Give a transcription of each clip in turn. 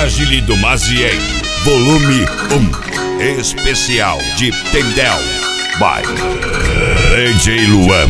Agile do Mazieiro, volume 1, especial de Tendel, by DJ Luan.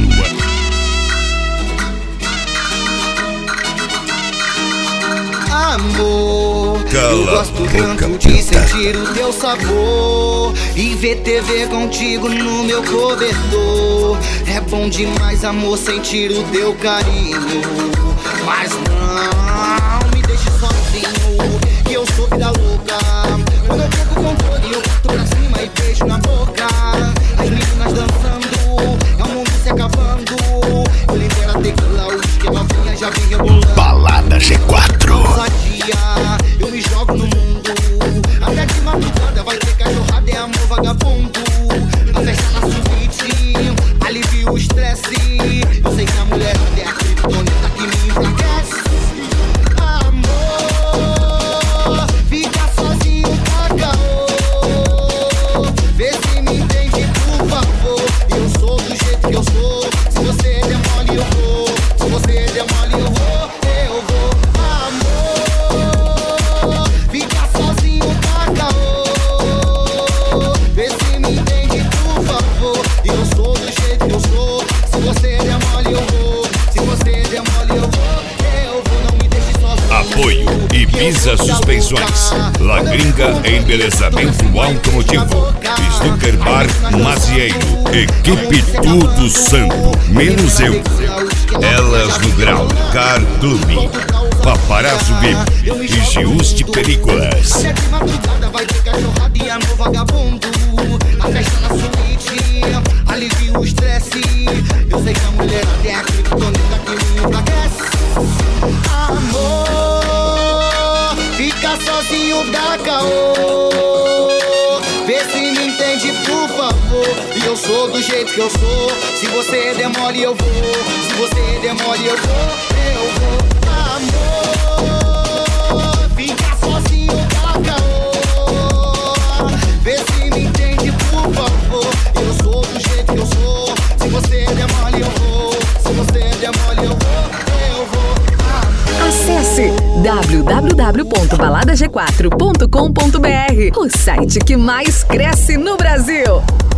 Amor, eu gosto tanto de sentir o teu sabor e ver TV contigo no meu cobertor. É bom demais, amor, sentir o teu carinho, mas não me deixe sozinho, que eu sou vida louca. Quando eu perco o controle, eu parto pra cima e beijo na boca. As meninas dançando, é o mundo se acabando. Eu libero a tequila, o que ela vinha, já vem rebolando. Balada G4. Eu me jogo no mundo, até de madrugada vai ter cachorrada, é amor vagabundo. A festa na suíte, alivia o estresse. Eu sei que a mulher é a criptonita que me enfraquece. Amor, fica sozinho, tá caô. Vê se me entende, por favor. Eu sou do jeito que eu sou. Se você der mole, eu vou. Se você der mole, eu vou. Apoio Ibiza Suspensões, La Gringa Embelezamento Automotivo, Snooker Bar Mazieiro, Equipe Tudo Santo, menos eu, Elas no Grau, Car Clube, Paparazzo VIP e Giusti Películas. Até de madrugada vai ter cachorrada e amor vagabundo. A festa na suíte, alivia o estresse. Eu sei que a mulher é a criptonita que me enfraquece. Amor, fica sozinho, dá caô. Vê se me entende, por favor. E eu sou do jeito que eu sou. Se você der mole, eu vou. Se você der mole, eu vou. Eu vou. Amor, fica sozinho, dá caô. Vê se me entende, por favor. Eu sou do jeito que eu sou. Se você der mole, eu vou. Se você der mole, eu vou. Eu vou. Acesse www.baladag4.com.br, o site que mais cresce no Brasil.